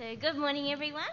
So good morning, everyone.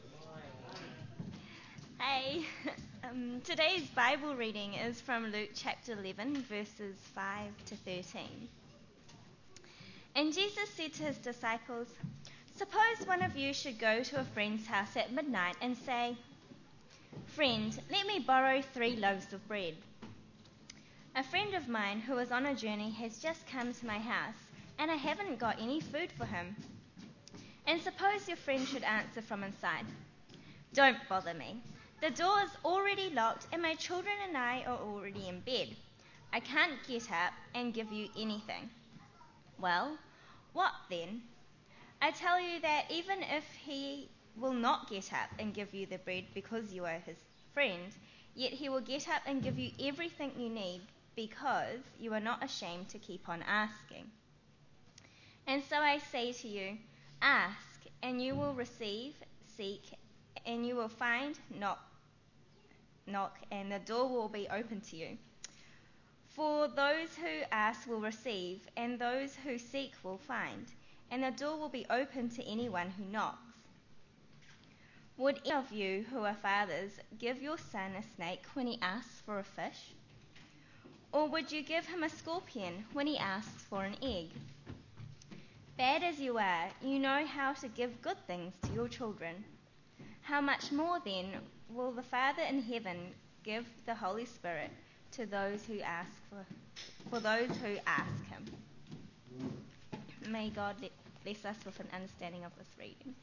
Hey, today's Bible reading is from Luke chapter 11, verses 5 to 13. And Jesus said to his disciples, "Suppose one of you should go to a friend's house at midnight and say, 'Friend, let me borrow 3 loaves of bread. A friend of mine who is on a journey has just come to my house, and I haven't got any food for him.' And suppose your friend should answer from inside, 'Don't bother me. The door is already locked and my children and I are already in bed. I can't get up and give you anything.' Well, what then? I tell you that even if he will not get up and give you the bread because you are his friend, yet he will get up and give you everything you need because you are not ashamed to keep on asking. And so I say to you, ask, and you will receive, seek, and you will find, knock, and the door will be open to you. For those who ask will receive, and those who seek will find, and the door will be open to anyone who knocks. Would any of you who are fathers give your son a snake when he asks for a fish? Or would you give him a scorpion when he asks for an egg? Bad as you are, you know how to give good things to your children. How much more then will the Father in heaven give the Holy Spirit to those who ask for those who ask him?" May God bless us with an understanding of this reading.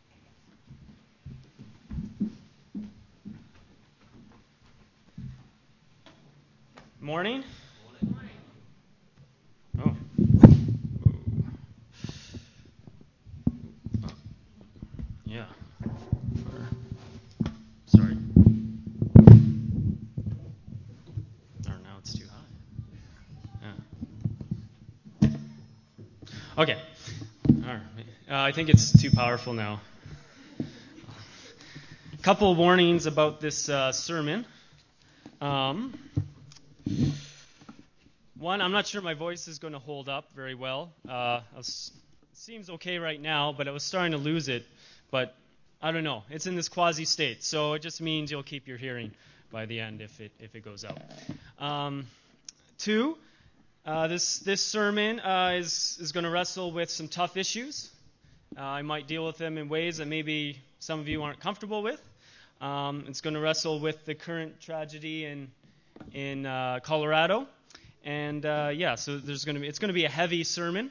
Morning. Oh. Yeah. Sorry. Or now it's too high. Yeah. Okay. All right. I think it's too powerful now. A couple of warnings about this sermon. One, I'm not sure my voice is going to hold up very well. It seems okay right now, but I was starting to lose it. But I don't know. It's in this quasi state, so it just means you'll keep your hearing by the end if it goes out. Two, this sermon is going to wrestle with some tough issues. I might deal with them in ways that maybe some of you aren't comfortable with. It's going to wrestle with the current tragedy in Colorado. And so it's going to be a heavy sermon.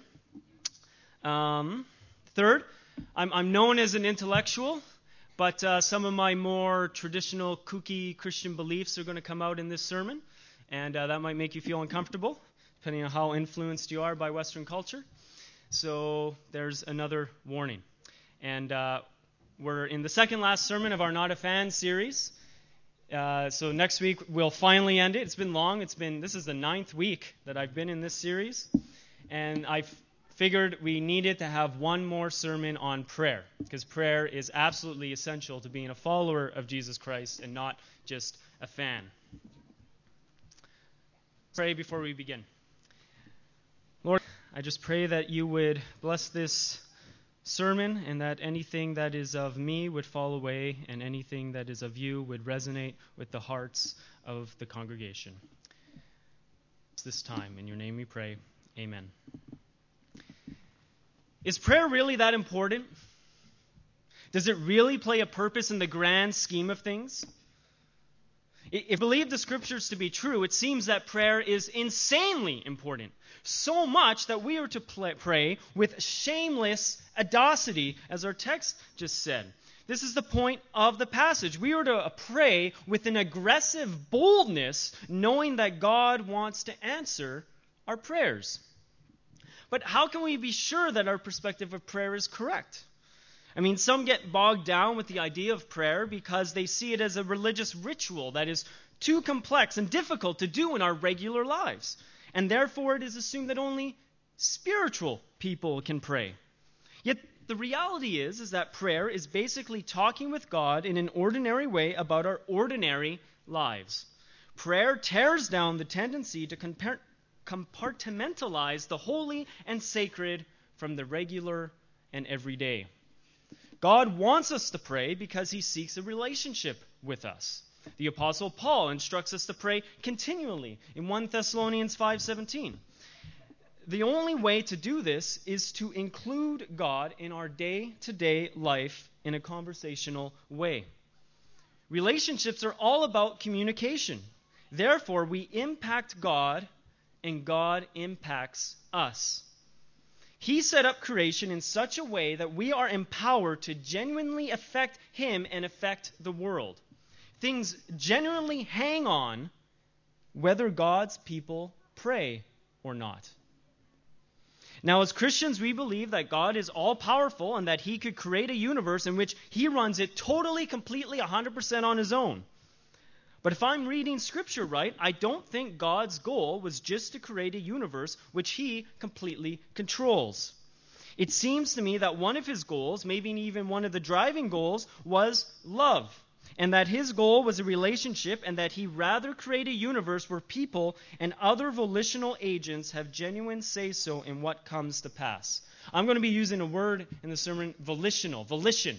Third, I'm known as an intellectual, but some of my more traditional kooky Christian beliefs are going to come out in this sermon, and that might make you feel uncomfortable, depending on how influenced you are by Western culture. So there's another warning. And we're in the second last sermon of our Not a Fan series. So next week we'll finally end it. It's been long. This is the 9th week that I've been in this series, and I figured we needed to have one more sermon on prayer, because prayer is absolutely essential to being a follower of Jesus Christ and not just a fan. Pray before we begin. Lord, I just pray that you would bless this sermon, and that anything that is of me would fall away, and anything that is of you would resonate with the hearts of the congregation. This time, in your name we pray. Amen. Is prayer really that important? Does it really play a purpose in the grand scheme of things? If you believe the scriptures to be true, it seems that prayer is insanely important. So much that we are to pray with shameless audacity, as our text just said. This is the point of the passage. We are to pray with an aggressive boldness, knowing that God wants to answer our prayers. But how can we be sure that our perspective of prayer is correct? I mean, some get bogged down with the idea of prayer because they see it as a religious ritual that is too complex and difficult to do in our regular lives. And therefore it is assumed that only spiritual people can pray. Yet the reality is that prayer is basically talking with God in an ordinary way about our ordinary lives. Prayer tears down the tendency to compartmentalize the holy and sacred from the regular and everyday. God wants us to pray because he seeks a relationship with us. The Apostle Paul instructs us to pray continually in 1 Thessalonians 5:17. The only way to do this is to include God in our day-to-day life in a conversational way. Relationships are all about communication. Therefore, we impact God and God impacts us. He set up creation in such a way that we are empowered to genuinely affect him and affect the world. Things genuinely hang on whether God's people pray or not. Now, as Christians, we believe that God is all-powerful and that he could create a universe in which he runs it totally, completely, 100% on his own. But if I'm reading Scripture right, I don't think God's goal was just to create a universe which he completely controls. It seems to me that one of his goals, maybe even one of the driving goals, was love. And that his goal was a relationship, and that he rather create a universe where people and other volitional agents have genuine say-so in what comes to pass. I'm going to be using a word in the sermon, volitional, volition.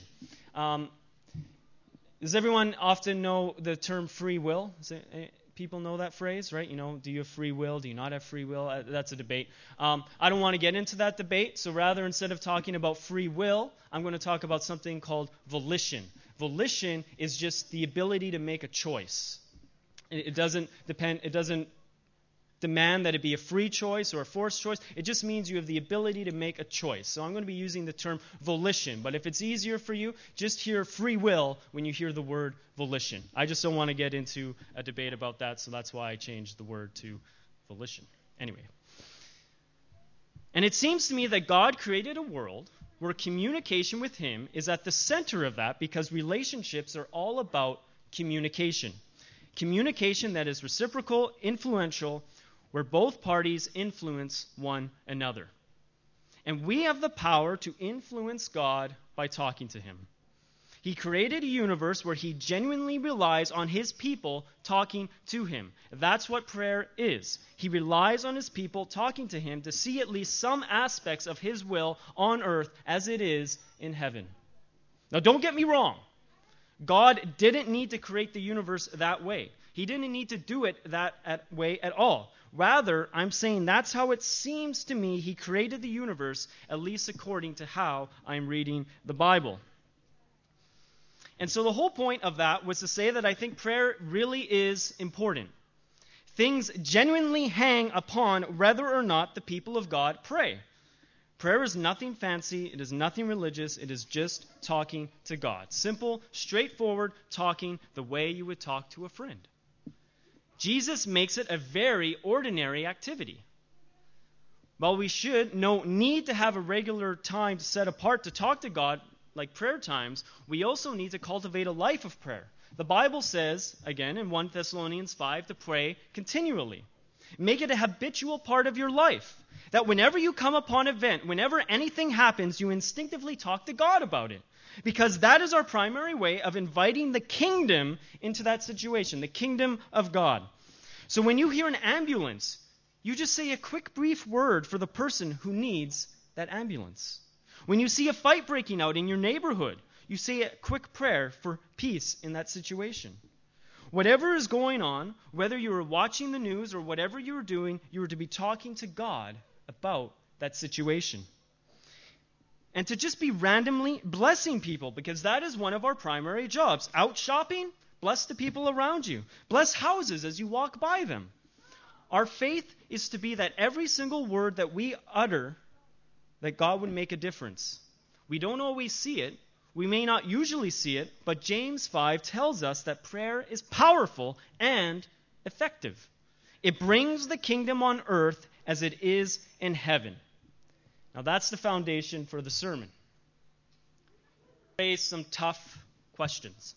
Does everyone often know the term free will? People know that phrase, right? You know, do you have free will? Do you not have free will? That's a debate. I don't want to get into that debate, so rather, instead of talking about free will, I'm going to talk about something called volition. Volition is just the ability to make a choice. It doesn't demand that it be a free choice or a forced choice. It just means you have the ability to make a choice. So I'm going to be using the term volition. But if it's easier for you, just hear free will when you hear the word volition. I just don't want to get into a debate about that, so that's why I changed the word to volition. Anyway. And it seems to me that God created a world where communication with him is at the center of that, because relationships are all about communication. Communication that is reciprocal, influential, where both parties influence one another. And we have the power to influence God by talking to him. He created a universe where he genuinely relies on his people talking to him. That's what prayer is. He relies on his people talking to him to see at least some aspects of his will on earth as it is in heaven. Now, don't get me wrong. God didn't need to create the universe that way. He didn't need to do it that way at all. Rather, I'm saying that's how it seems to me he created the universe, at least according to how I'm reading the Bible. And so the whole point of that was to say that I think prayer really is important. Things genuinely hang upon whether or not the people of God pray. Prayer is nothing fancy. It is nothing religious. It is just talking to God. Simple, straightforward talking the way you would talk to a friend. Jesus makes it a very ordinary activity. While we should need to have a regular time set apart to talk to God, like prayer times, we also need to cultivate a life of prayer. The Bible says, again, in 1 Thessalonians 5, to pray continually. Make it a habitual part of your life. That whenever you come upon an event, whenever anything happens, you instinctively talk to God about it. Because that is our primary way of inviting the kingdom into that situation, the kingdom of God. So when you hear an ambulance, you just say a quick, brief word for the person who needs that ambulance. When you see a fight breaking out in your neighborhood, you say a quick prayer for peace in that situation. Whatever is going on, whether you are watching the news or whatever you are doing, you are to be talking to God about that situation. And to just be randomly blessing people, because that is one of our primary jobs. Out shopping, bless the people around you. Bless houses as you walk by them. Our faith is to be that every single word that we utter, that God would make a difference. We don't always see it. We may not usually see it, but James 5 tells us that prayer is powerful and effective. It brings the kingdom on earth as it is in heaven. Now that's the foundation for the sermon. Raise some tough questions.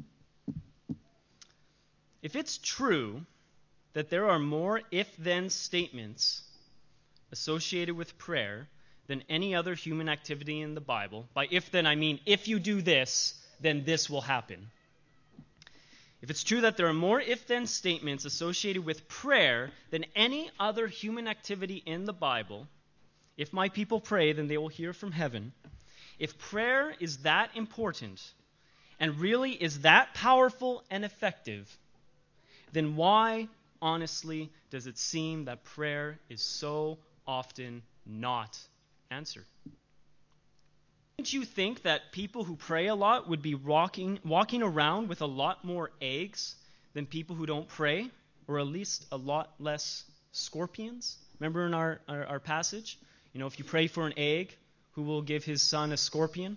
If it's true that there are more if-then statements associated with prayer than any other human activity in the Bible. By if-then, I mean if you do this, then this will happen. If it's true that there are more if-then statements associated with prayer than any other human activity in the Bible, if my people pray, then they will hear from heaven. If prayer is that important and really is that powerful and effective, then why, honestly, does it seem that prayer is so often not answered? Don't you think that people who pray a lot would be walking around with a lot more eggs than people who don't pray, or at least a lot less scorpions? Remember in our passage? If you pray for an egg, who will give his son a scorpion?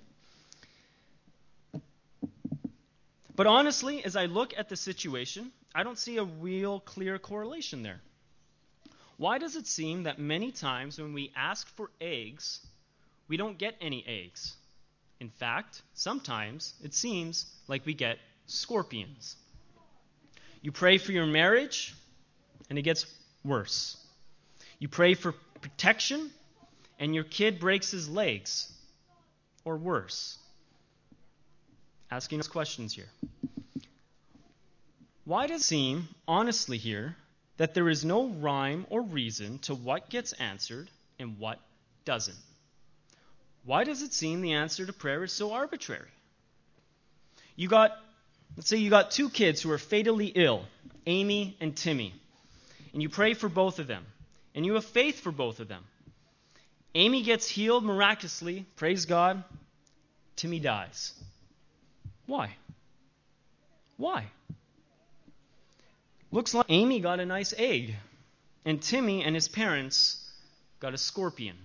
But honestly, as I look at the situation, I don't see a real clear correlation there. Why does it seem that many times when we ask for eggs, we don't get any eggs? In fact, sometimes it seems like we get scorpions. You pray for your marriage, and it gets worse. You pray for protection, and your kid breaks his legs, or worse. Asking us questions here. Why does it seem, honestly here, that there is no rhyme or reason to what gets answered and what doesn't? Why does it seem the answer to prayer is so arbitrary? Let's say you got two kids who are fatally ill, Amy and Timmy, and you pray for both of them, and you have faith for both of them. Amy gets healed miraculously, praise God. Timmy dies. Why? Looks like Amy got a nice egg, and Timmy and his parents got a scorpion.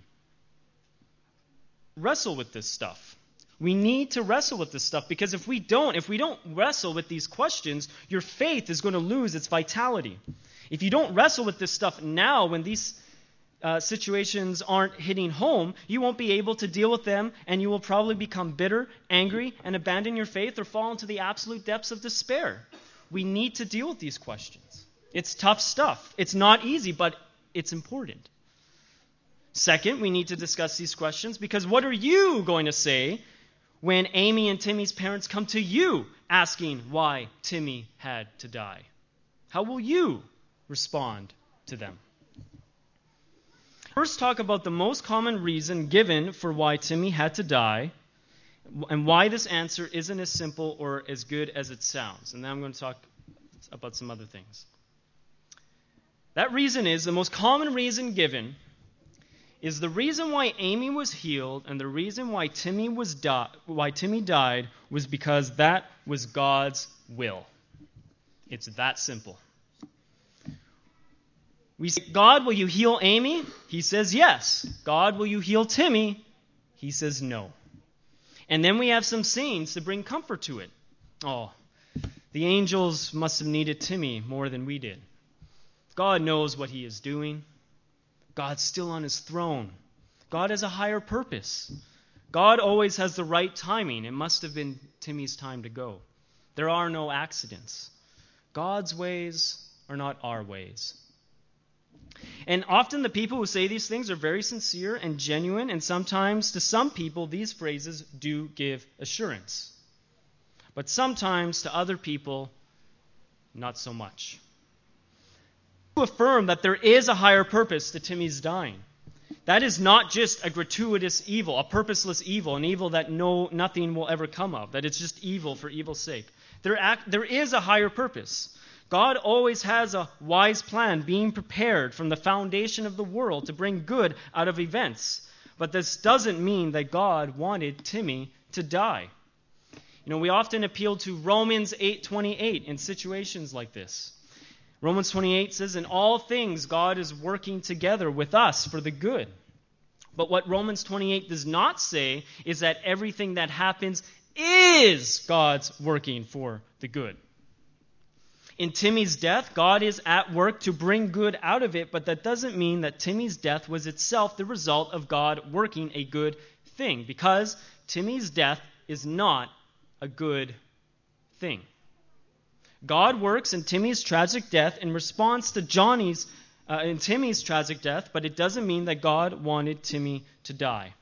Wrestle with this stuff. We need to wrestle with this stuff, because if we don't wrestle with these questions, your faith is going to lose its vitality. If you don't wrestle with this stuff now, when these situations aren't hitting home, you won't be able to deal with them, and you will probably become bitter, angry, and abandon your faith or fall into the absolute depths of despair. We need to deal with these questions. It's tough stuff. It's not easy, but it's important. Second, we need to discuss these questions, because what are you going to say when Amy and Timmy's parents come to you asking why Timmy had to die? How will you respond to them? First, talk about the most common reason given for why Timmy had to die, and why this answer isn't as simple or as good as it sounds. And then I'm going to talk about some other things. That reason is, the most common reason given is the reason why Amy was healed and the reason why Timmy died was because that was God's will. It's that simple. We say, God, will you heal Amy? He says yes. God, will you heal Timmy? He says no. And then we have some sayings to bring comfort to it. Oh, the angels must have needed Timmy more than we did. God knows what he is doing. God's still on his throne. God has a higher purpose. God always has the right timing. It must have been Timmy's time to go. There are no accidents. God's ways are not our ways. And often the people who say these things are very sincere and genuine, and sometimes to some people these phrases do give assurance. But sometimes to other people, not so much. To affirm that there is a higher purpose to Timmy's dying. That is not just a gratuitous evil, a purposeless evil, an evil that nothing will ever come of, that it's just evil for evil's sake. There is a higher purpose. God always has a wise plan being prepared from the foundation of the world to bring good out of events. But this doesn't mean that God wanted Timmy to die. We often appeal to Romans 8:28 in situations like this. Romans 28 says, in all things God is working together with us for the good. But what Romans 28 does not say is that everything that happens is God's working for the good. In Timmy's death, God is at work to bring good out of it, but that doesn't mean that Timmy's death was itself the result of God working a good thing, because Timmy's death is not a good thing. God works in Timmy's tragic death in response to Timmy's tragic death, but it doesn't mean that God wanted Timmy to die.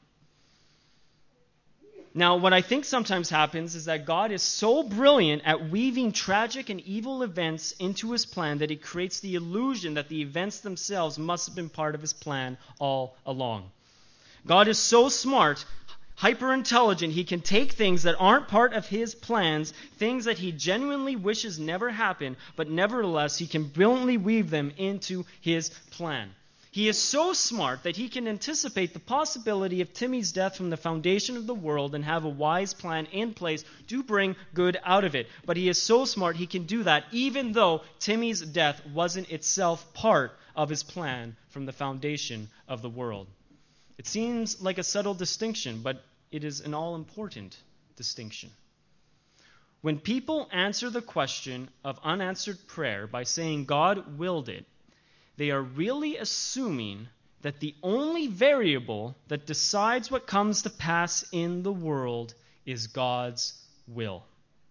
Now, what I think sometimes happens is that God is so brilliant at weaving tragic and evil events into his plan that he creates the illusion that the events themselves must have been part of his plan all along. God is so smart, hyper-intelligent. He can take things that aren't part of his plans, things that he genuinely wishes never happened, but nevertheless he can brilliantly weave them into his plan. He is so smart that he can anticipate the possibility of Timmy's death from the foundation of the world and have a wise plan in place to bring good out of it. But he is so smart he can do that even though Timmy's death wasn't itself part of his plan from the foundation of the world. It seems like a subtle distinction, but it is an all-important distinction. When people answer the question of unanswered prayer by saying God willed it, they are really assuming that the only variable that decides what comes to pass in the world is God's will.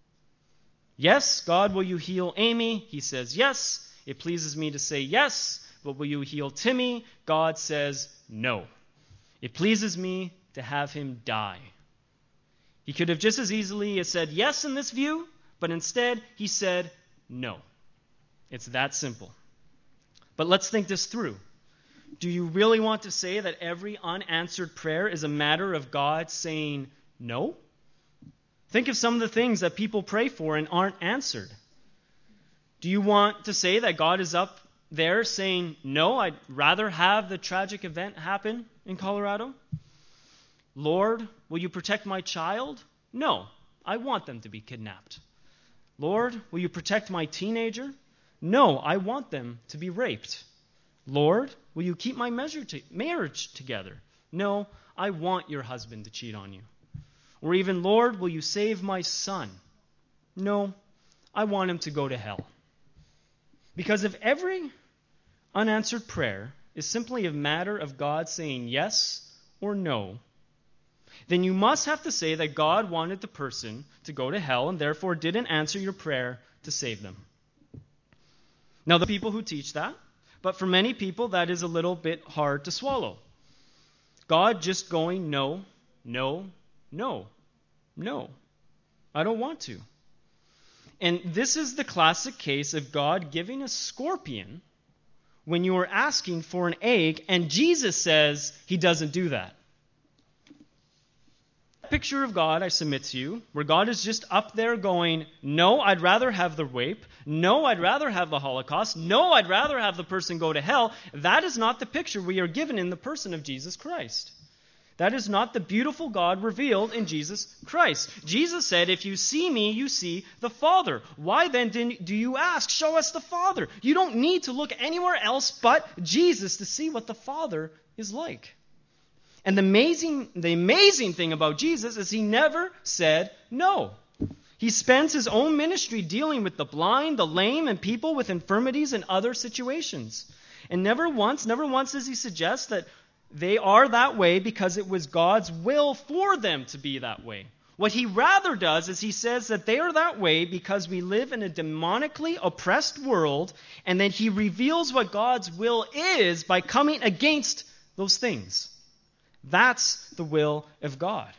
Yes, God, will you heal Amy? He says yes. It pleases me to say yes. But will you heal Timmy? God says no. It pleases me to have him die. He could have just as easily said yes in this view, but instead he said no. It's that simple. But let's think this through. Do you really want to say that every unanswered prayer is a matter of God saying no? Think of some of the things that people pray for and aren't answered. Do you want to say that God is up there saying, no, I'd rather have the tragic event happen in Colorado? Lord, will you protect my child? No, I want them to be kidnapped. Lord, will you protect my teenager? No, I want them to be raped. Lord, will you keep my marriage together? No, I want your husband to cheat on you. Or even, Lord, will you save my son? No, I want him to go to hell. Because if every unanswered prayer is simply a matter of God saying yes or no, then you must have to say that God wanted the person to go to hell and therefore didn't answer your prayer to save them. Now, there are people who teach that, but for many people that is a little bit hard to swallow. God just going no, no, no, no. I don't want to. And this is the classic case of God giving a scorpion when you are asking for an egg, and Jesus says he doesn't do that. Picture of God, I submit to you, where God is just up there going, no, I'd rather have the rape. No, I'd rather have the Holocaust. No, I'd rather have the person go to hell. That is not the picture we are given in the person of Jesus Christ. That is not the beautiful God revealed in Jesus Christ. Jesus said, if you see me, you see the Father. Why then do you ask, show us the Father? You don't need to look anywhere else but Jesus to see what the Father is like. And the amazing thing about Jesus is he never said no. He spends his own ministry dealing with the blind, the lame, and people with infirmities in other situations. And never once does he suggest that they are that way because it was God's will for them to be that way. What he rather does is he says that they are that way because we live in a demonically oppressed world, and then he reveals what God's will is by coming against those things. That's the will of God.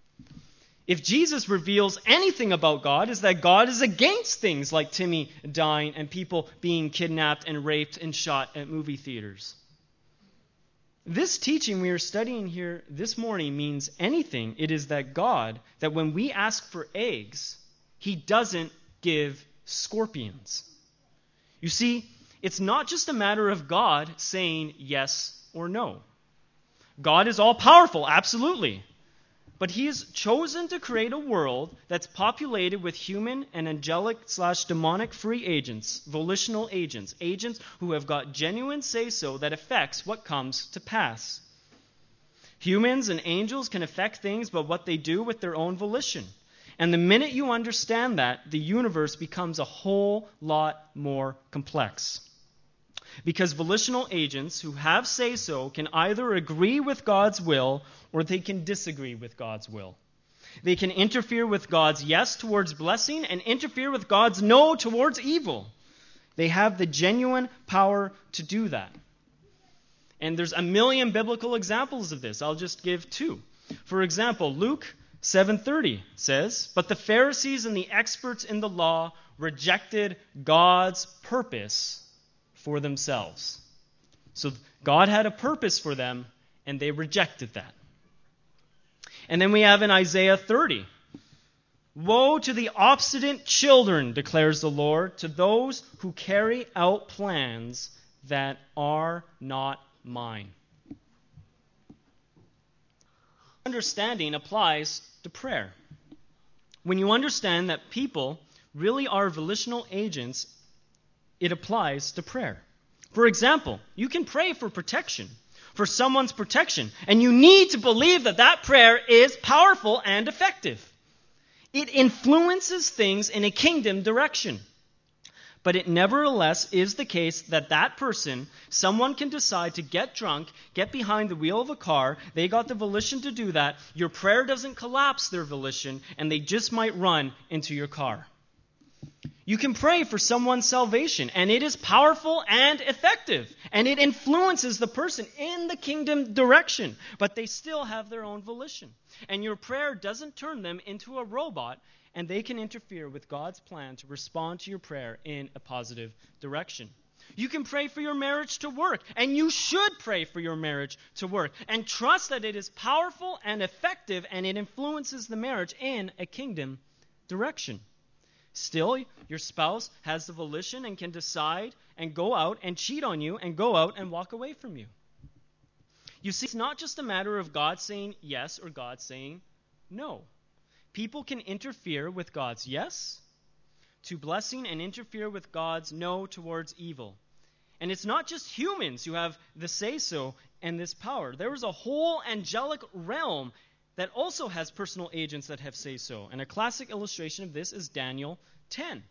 If Jesus reveals anything about God, is that God is against things like Timmy dying and people being kidnapped and raped and shot at movie theaters. This teaching we are studying here this morning means anything. It is that God, that when we ask for eggs, he doesn't give scorpions. You see, it's not just a matter of God saying yes or no. God is all-powerful, absolutely. But he has chosen to create a world that's populated with human and angelic/demonic free agents, volitional agents who have got genuine say-so that affects what comes to pass. Humans and angels can affect things by what they do with their own volition. And the minute you understand that, the universe becomes a whole lot more complex. Because volitional agents who have say-so can either agree with God's will or they can disagree with God's will. They can interfere with God's yes towards blessing and interfere with God's no towards evil. They have the genuine power to do that. And there's a million biblical examples of this. I'll just give two. For example, Luke 7:30 says, "But the Pharisees and the experts in the law rejected God's purpose for themselves." So God had a purpose for them, and they rejected that. And then we have in Isaiah 30, "Woe to the obstinate children, declares the Lord, to those who carry out plans that are not mine." Understanding applies to prayer. When you understand that people really are volitional agents, it applies to prayer. For example, you can pray for protection, for someone's protection, and you need to believe that that prayer is powerful and effective. It influences things in a kingdom direction. But it nevertheless is the case that that person, someone can decide to get drunk, get behind the wheel of a car, they got the volition to do that, your prayer doesn't collapse their volition, and they just might run into your car. You can pray for someone's salvation, and it is powerful and effective, and it influences the person in the kingdom direction, but they still have their own volition. And your prayer doesn't turn them into a robot, and they can interfere with God's plan to respond to your prayer in a positive direction. You can pray for your marriage to work, and you should pray for your marriage to work, and trust that it is powerful and effective, and it influences the marriage in a kingdom direction. Still, your spouse has the volition and can decide and go out and cheat on you and go out and walk away from you. You see, it's not just a matter of God saying yes or God saying no. People can interfere with God's yes to blessing and interfere with God's no towards evil. And it's not just humans who have the say-so and this power. There is a whole angelic realm that also has personal agents that have say-so. And a classic illustration of this is Daniel 10.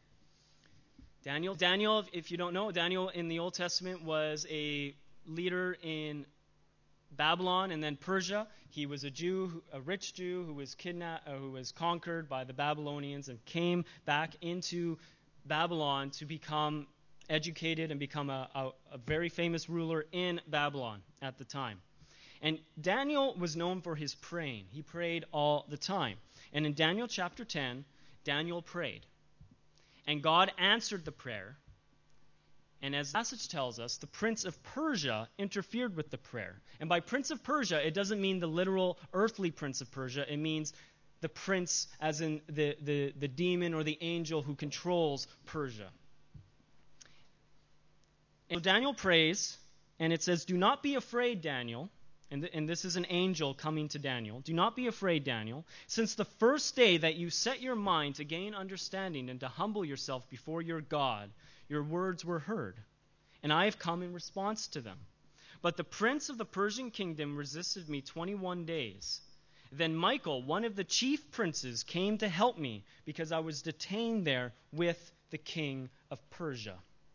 Daniel, if you don't know, Daniel in the Old Testament was a leader in Babylon and then Persia. He was a Jew, a rich Jew who was conquered by the Babylonians and came back into Babylon to become educated and become a very famous ruler in Babylon at the time. And Daniel was known for his praying. He prayed all the time. And in Daniel chapter 10, Daniel prayed. And God answered the prayer. And as the passage tells us, the prince of Persia interfered with the prayer. And by prince of Persia, it doesn't mean the literal earthly prince of Persia. It means the prince as in the demon or the angel who controls Persia. And so Daniel prays, and it says, "Do not be afraid, Daniel." And this is an angel coming to Daniel. "Do not be afraid, Daniel, since the first day that you set your mind to gain understanding and to humble yourself before your God, your words were heard, and I have come in response to them. But the prince of the Persian kingdom resisted me 21 days. Then Michael, one of the chief princes, came to help me because I was detained there with the king of Persia."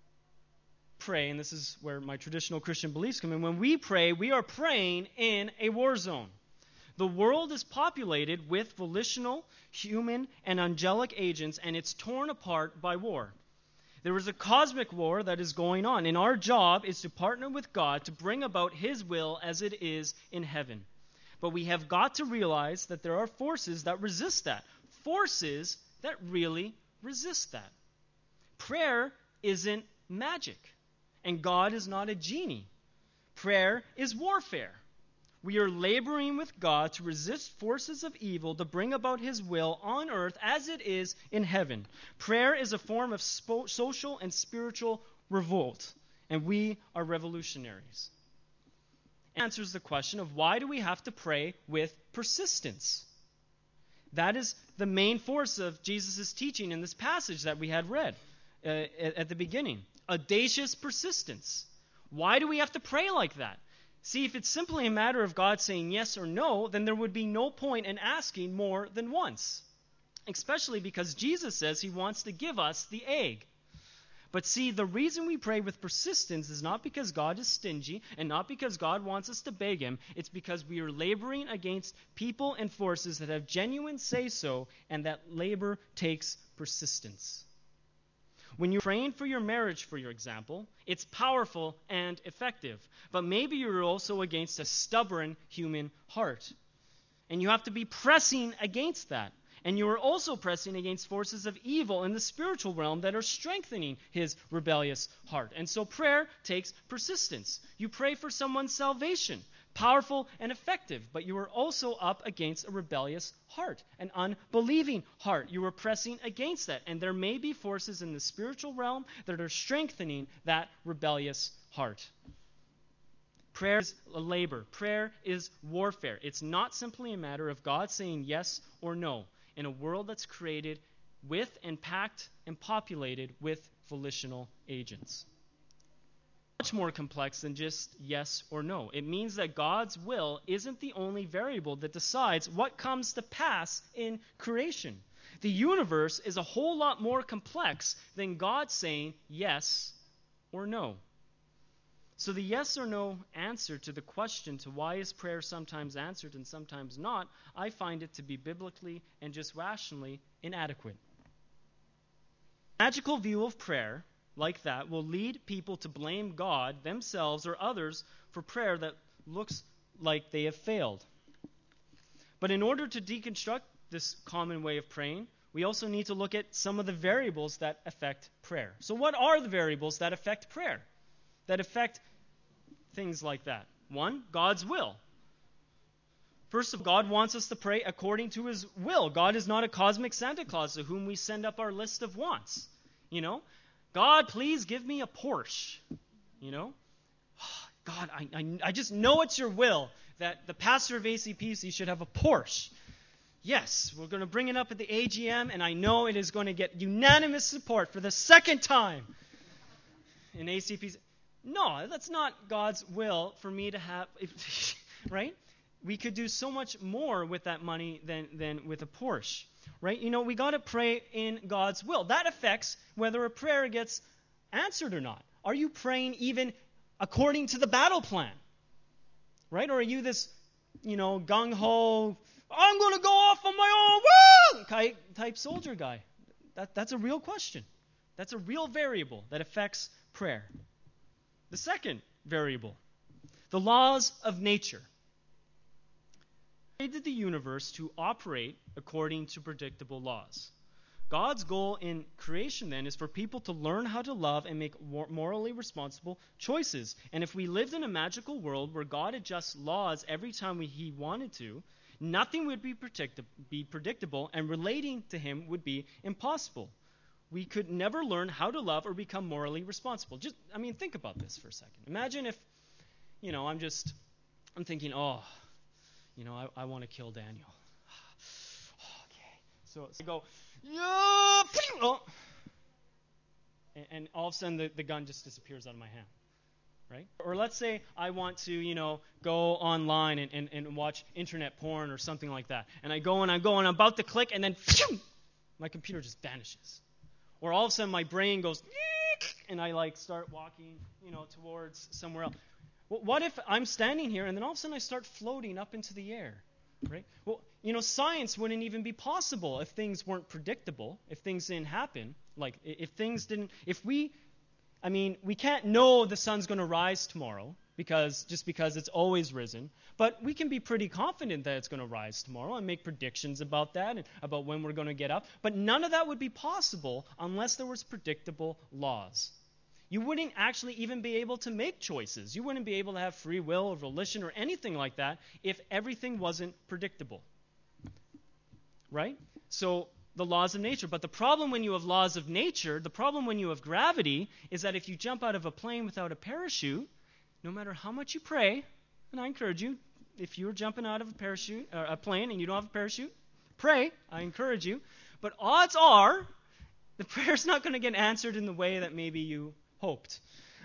Pray, and this is where my traditional Christian beliefs come in. When we pray, we are praying in a war zone. The world is populated with volitional, human, and angelic agents, and it's torn apart by war. There is a cosmic war that is going on, and our job is to partner with God to bring about His will as it is in heaven. But we have got to realize that there are forces that resist that. Forces that really resist that. Prayer isn't magic. And God is not a genie. Prayer is warfare. We are laboring with God to resist forces of evil to bring about His will on earth as it is in heaven. Prayer is a form of social and spiritual revolt, and we are revolutionaries. It answers the question of why do we have to pray with persistence? That is the main force of Jesus' teaching in this passage that we had read at the beginning. Audacious persistence. Why do we have to pray like that? See, if it's simply a matter of God saying yes or no, then there would be no point in asking more than once. Especially because Jesus says He wants to give us the egg. But see, the reason we pray with persistence is not because God is stingy and not because God wants us to beg Him. It's because we are laboring against people and forces that have genuine say-so, and that labor takes persistence. When you're praying for your marriage, for your example, it's powerful and effective. But maybe you're also against a stubborn human heart. And you have to be pressing against that. And you are also pressing against forces of evil in the spiritual realm that are strengthening his rebellious heart. And so prayer takes persistence. You pray for someone's salvation. powerful and effective, but you are also up against a rebellious heart, an unbelieving heart. You are pressing against that, and there may be forces in the spiritual realm that are strengthening that rebellious heart. Prayer is a labor. Prayer is warfare. It's not simply a matter of God saying yes or no in a world that's created with and packed and populated with volitional agents. Much more complex than just yes or no. It means that God's will isn't the only variable that decides what comes to pass in creation. The universe is a whole lot more complex than God saying yes or no. So the yes or no answer to the question to why is prayer sometimes answered and sometimes not, I find it to be biblically and just rationally inadequate. A magical view of prayer like that will lead people to blame God, themselves, or others for prayer that looks like they have failed. But in order to deconstruct this common way of praying, we also need to look at some of the variables that affect prayer. So what are the variables that affect prayer? That affect things like that? One, God's will. First of all, God wants us to pray according to His will. God is not a cosmic Santa Claus to whom we send up our list of wants. God, please give me a Porsche. God, I just know it's your will that the pastor of ACPC should have a Porsche. Yes, we're going to bring it up at the AGM, and I know it is going to get unanimous support for the second time in ACPC. No, that's not God's will for me to have, right? We could do so much more with that money than with a Porsche, right? We got to pray in God's will. That affects whether a prayer gets answered or not. Are you praying even according to the battle plan, right? Or are you this, gung-ho, I'm going to go off on my own type soldier guy? That's a real question. That's a real variable that affects prayer. The second variable, the laws of nature. God created the universe to operate according to predictable laws. God's goal in creation then is for people to learn how to love and make morally responsible choices. And if we lived in a magical world where God adjusts laws every time He wanted to, nothing would be predictable, and relating to Him would be impossible. We could never learn how to love or become morally responsible. Think about this for a second. Imagine if, I'm thinking, I want to kill Daniel. Okay. So I go, yeah, and all of a sudden the gun just disappears out of my hand, right? Or let's say I want to, go online and watch internet porn or something like that. And I go and I'm about to click, and then my computer just vanishes. Or all of a sudden my brain goes, and I start walking, towards somewhere else. Well, what if I'm standing here and then all of a sudden I start floating up into the air, right? Well, science wouldn't even be possible if things weren't predictable, if things didn't happen. We can't know the sun's going to rise tomorrow because it's always risen, but we can be pretty confident that it's going to rise tomorrow and make predictions about that and about when we're going to get up. But none of that would be possible unless there was predictable laws. You wouldn't actually even be able to make choices. You wouldn't be able to have free will or volition or anything like that if everything wasn't predictable. Right? So the laws of nature. But the problem when you have laws of nature, the problem when you have gravity, is that if you jump out of a plane without a parachute, no matter how much you pray, and I encourage you, if you're jumping out of a plane and you don't have a parachute, pray. I encourage you. But odds are the prayer's not going to get answered in the way that maybe you hoped.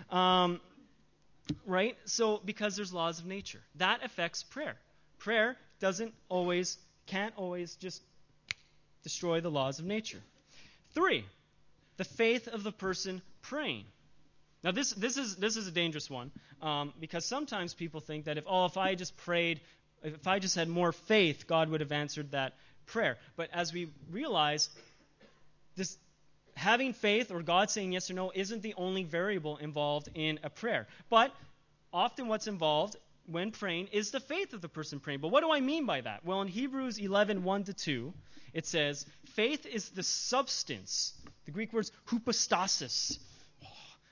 Right? So, because there's laws of nature. That affects prayer. Prayer can't always just destroy the laws of nature. 3, the faith of the person praying. Now, this is a dangerous one because sometimes people think that if I just prayed, if I just had more faith, God would have answered that prayer. But as we realize, this having faith or God saying yes or no isn't the only variable involved in a prayer. But often what's involved when praying is the faith of the person praying. But what do I mean by that? Well, in Hebrews 11, 1-2, it says, faith is the substance, the Greek words hypostasis,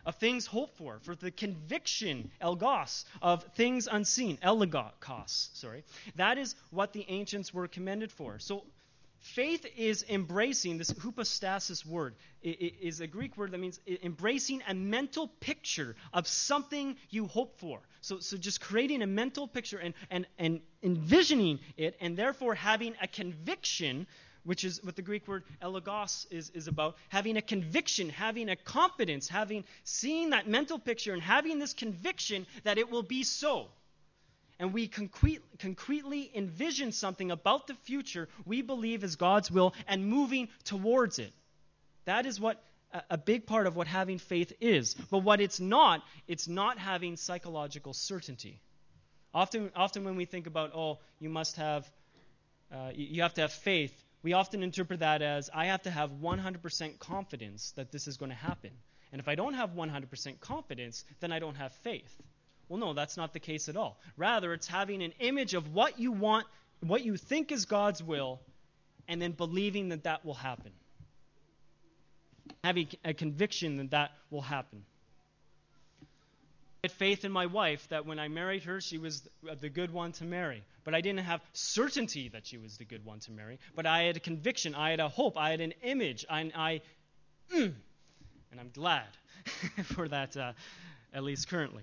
of things hoped for the conviction, elgos, of things unseen, elegos, sorry. That is what the ancients were commended for. So faith is embracing, this hypostasis word is a Greek word that means embracing a mental picture of something you hope for. So just creating a mental picture and envisioning it, and therefore having a conviction, which is what the Greek word elegos is about, having a conviction, having a confidence, seeing that mental picture and having this conviction that it will be so. And we concretely envision something about the future we believe is God's will and moving towards it. That is what a big part of what having faith is. But what it's not having psychological certainty. Often when we think about, you have to have faith, we often interpret that as, I have to have 100% confidence that this is going to happen. And if I don't have 100% confidence, then I don't have faith. Well, no, that's not the case at all. Rather, it's having an image of what you want, what you think is God's will, and then believing that that will happen. Having a conviction that will happen. I had faith in my wife that when I married her, she was the good one to marry. But I didn't have certainty that she was the good one to marry. But I had a conviction, I had a hope, I had an image, and I'm glad for that. At least currently.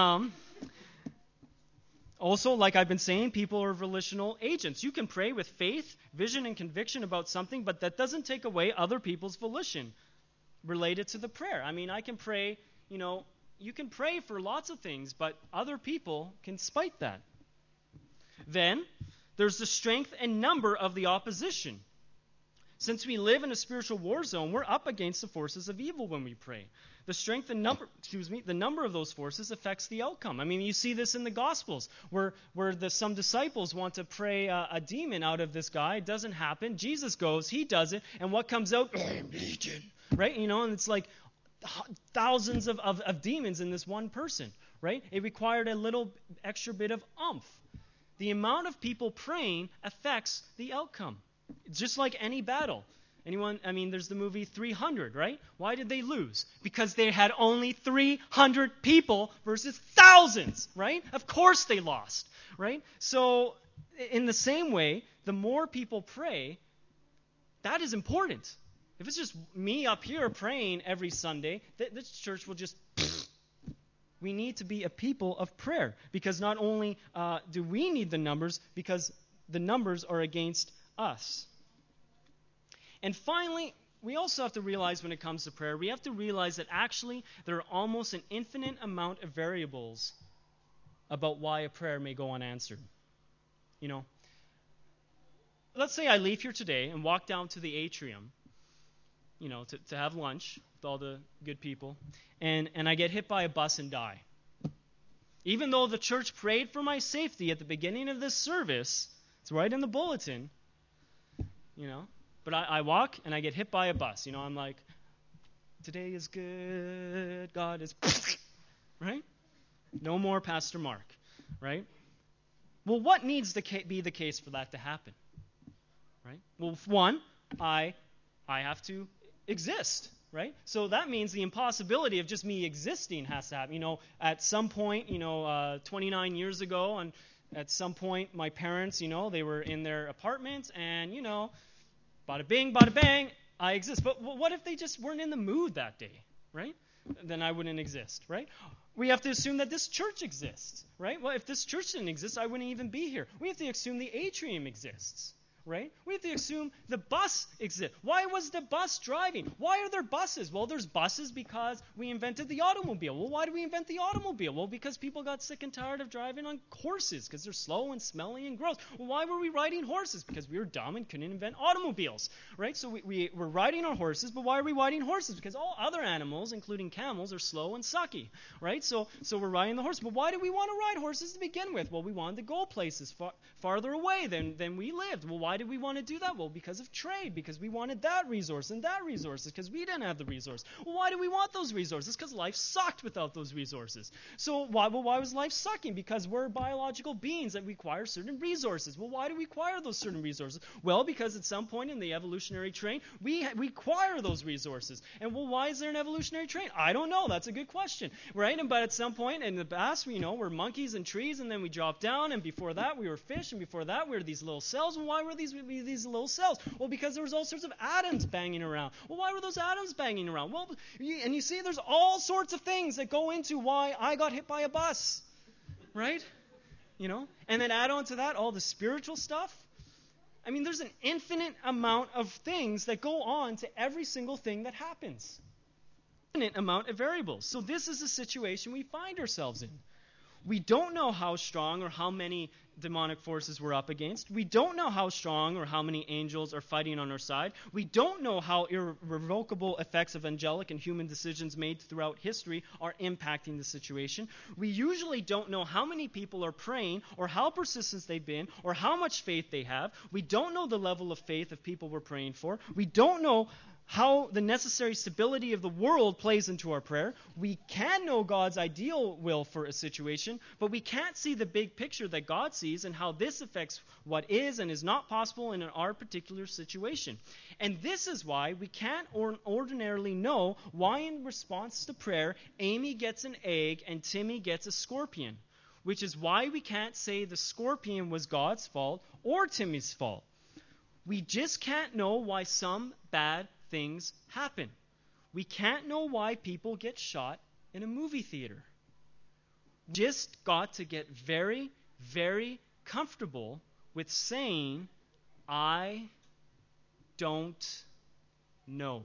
Also, like I've been saying, people are volitional agents. You can pray with faith, vision, and conviction about something, but that doesn't take away other people's volition related to the prayer. I mean, I can pray, you can pray for lots of things, but other people can spite that. Then, there's the strength and number of the opposition. Since we live in a spiritual war zone, we're up against the forces of evil when we pray. The strength and the number of those forces affects the outcome. I mean, you see this in the Gospels, where some disciples want to pray a demon out of this guy. It doesn't happen. Jesus goes, he does it, and what comes out? I am legion, right? And it's like thousands of demons in this one person, right? It required a little extra bit of oomph. The amount of people praying affects the outcome. Just like any battle. There's the movie 300, right? Why did they lose? Because they had only 300 people versus thousands, right? Of course they lost, right? So, in the same way, the more people pray, that is important. If it's just me up here praying every Sunday, this church will just... We need to be a people of prayer. Because not only do we need the numbers, because the numbers are against us. And finally, we also have to realize when it comes to prayer, we have to realize that actually there are almost an infinite amount of variables about why a prayer may go unanswered. Let's say I leave here today and walk down to the atrium, to have lunch with all the good people, and I get hit by a bus and die. Even though the church prayed for my safety at the beginning of this service, it's right in the bulletin, but I walk and I get hit by a bus. I'm like, today is good, God is, right? No more Pastor Mark, right? Well, what needs to be the case for that to happen, right? Well, one, I have to exist, right? So that means the impossibility of just me existing has to happen. At some point, 29 years ago, and at some point, my parents, they were in their apartment, and, bada bing, bada bang, I exist. But what if they just weren't in the mood that day, right? Then I wouldn't exist, right? We have to assume that this church exists, right? Well, if this church didn't exist, I wouldn't even be here. We have to assume the atrium exists, right? We have to assume the bus exists. Why was the bus driving? Why are there buses? Well, there's buses because we invented the automobile. Well, why did we invent the automobile? Well, because people got sick and tired of driving on horses because they're slow and smelly and gross. Well, why were we riding horses? Because we were dumb and couldn't invent automobiles, right? So we're riding our horses, but why are we riding horses? Because all other animals, including camels, are slow and sucky, right? So we're riding the horse. But why did we want to ride horses to begin with? Well, we wanted to go places farther away than we lived. Well, why did we want to do that? Well, because of trade, because we wanted that resource and that resource, because we didn't have the resource. Well, why do we want those resources? Because life sucked without those resources. So why was life sucking? Because we're biological beings that require certain resources. Well, why do we require those certain resources? Well, because at some point in the evolutionary train, we require those resources. And well, why is there an evolutionary train? I don't know. That's a good question, right? But at some point in the past, we're monkeys and trees, and then we dropped down, and before that we were fish, and before that we were these little cells. And why were these little cells? Well, because there was all sorts of atoms banging around. Well, why were those atoms banging around? Well, and you see, there's all sorts of things that go into why I got hit by a bus, right? And then add on to that all the spiritual stuff. I mean, there's an infinite amount of things that go on to every single thing that happens. Infinite amount of variables. So this is the situation we find ourselves in. We don't know how strong or how many demonic forces we're up against. We don't know how strong or how many angels are fighting on our side. We don't know how irrevocable effects of angelic and human decisions made throughout history are impacting the situation. We usually don't know how many people are praying or how persistent they've been or how much faith they have. We don't know the level of faith of people we're praying for. We don't know how the necessary stability of the world plays into our prayer. We can know God's ideal will for a situation, but we can't see the big picture that God sees and how this affects what is and is not possible in our particular situation. And this is why we can't ordinarily know why in response to prayer, Amy gets an egg and Timmy gets a scorpion, which is why we can't say the scorpion was God's fault or Timmy's fault. We just can't know why some bad things happen. We can't know why people get shot in a movie theater. Just got to get very, very comfortable with saying, I don't know.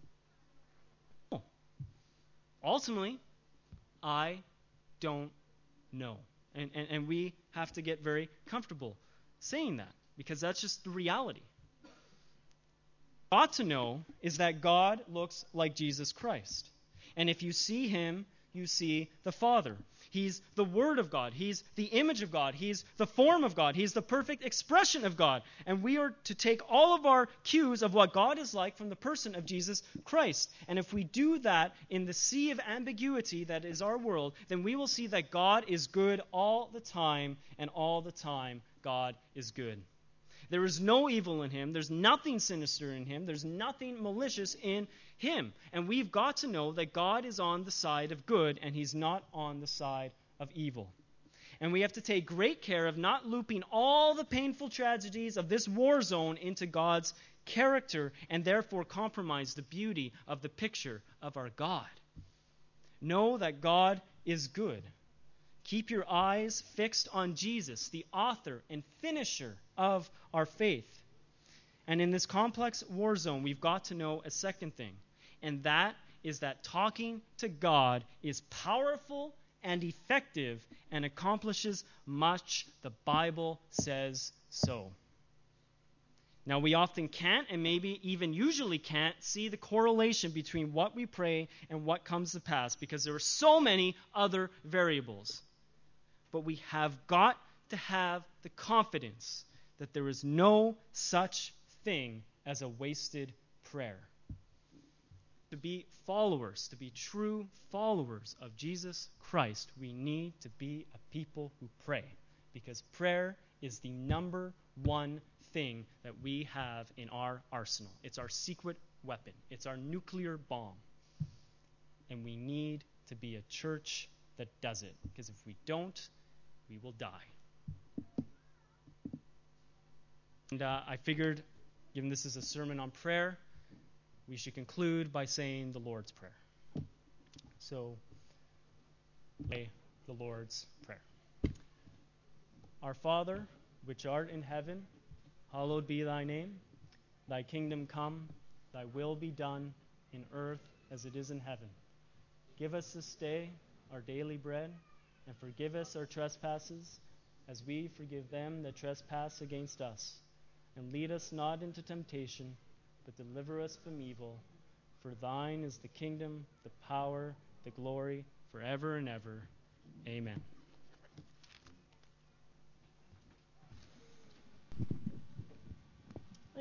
Ultimately, I don't know. And we have to get very comfortable saying that because that's just the reality. Ought to know is that God looks like Jesus Christ. And if you see him, you see the Father. He's the Word of God. He's the image of God. He's the form of God. He's the perfect expression of God. And we are to take all of our cues of what God is like from the person of Jesus Christ. And if we do that in the sea of ambiguity that is our world, then we will see that God is good all the time, and all the time God is good. There is no evil in him. There's nothing sinister in him. There's nothing malicious in him. And we've got to know that God is on the side of good and he's not on the side of evil. And we have to take great care of not looping all the painful tragedies of this war zone into God's character and therefore compromise the beauty of the picture of our God. Know that God is good. Keep your eyes fixed on Jesus, the author and finisher of our faith. And in this complex war zone, we've got to know a second thing, and that is that talking to God is powerful and effective and accomplishes much. The Bible says so. Now, we often can't, and maybe even usually can't, see the correlation between what we pray and what comes to pass because there are so many other variables. But we have got to have the confidence that there is no such thing as a wasted prayer. To be followers, to be true followers of Jesus Christ, we need to be a people who pray, because prayer is the number one thing that we have in our arsenal. It's our secret weapon. It's our nuclear bomb. And we need to be a church that does it, because if we don't, we will die. And I figured, given this is a sermon on prayer, we should conclude by saying the Lord's Prayer. So, say the Lord's Prayer. Our Father, which art in heaven, hallowed be thy name. Thy kingdom come, thy will be done in earth as it is in heaven. Give us this day our daily bread, and forgive us our trespasses, as we forgive them that trespass against us. And lead us not into temptation, but deliver us from evil. For thine is the kingdom, the power, the glory, forever and ever. Amen.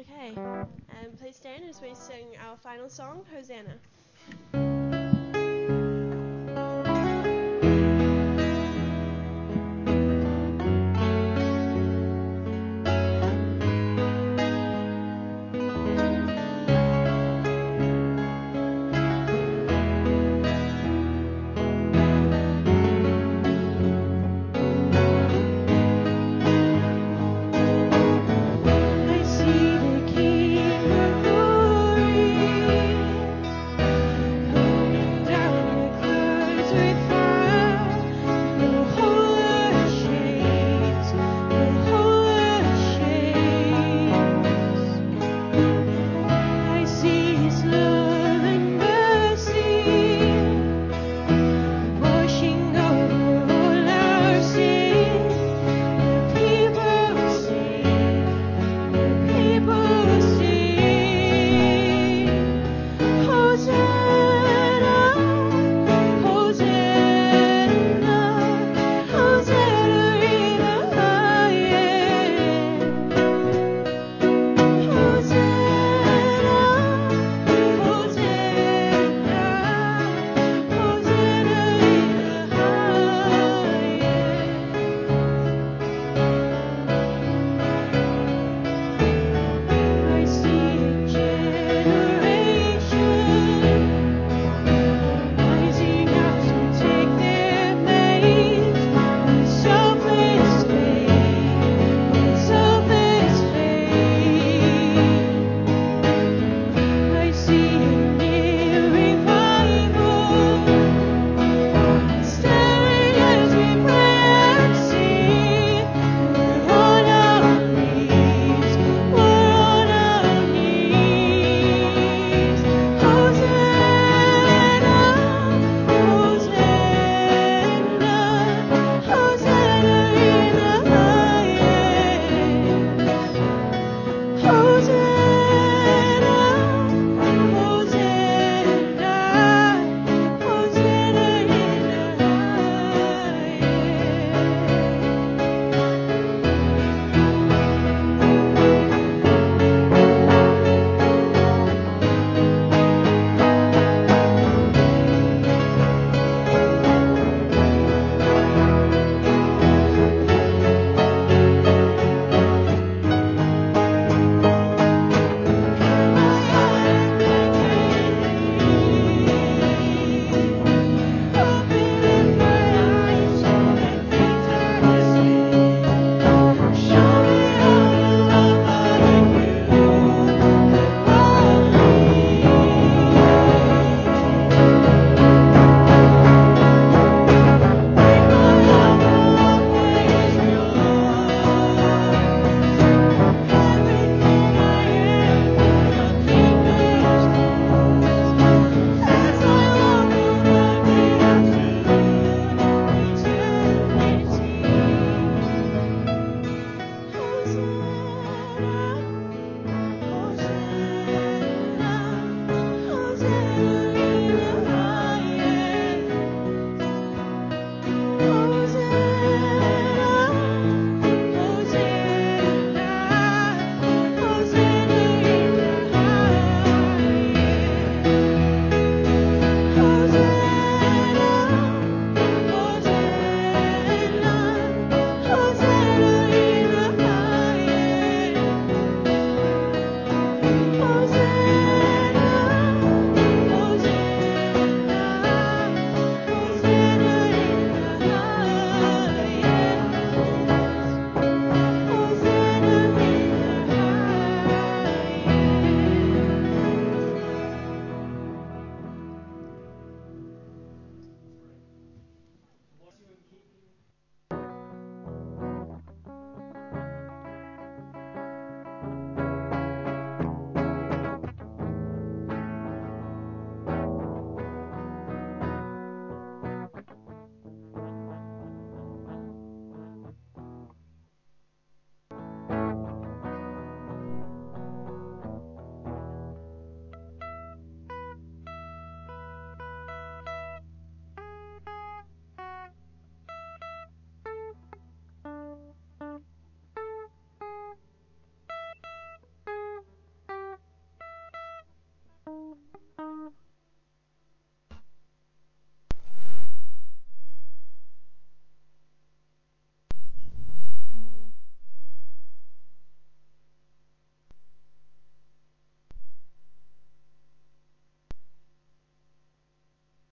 Okay, please stand as we sing our final song, Hosanna.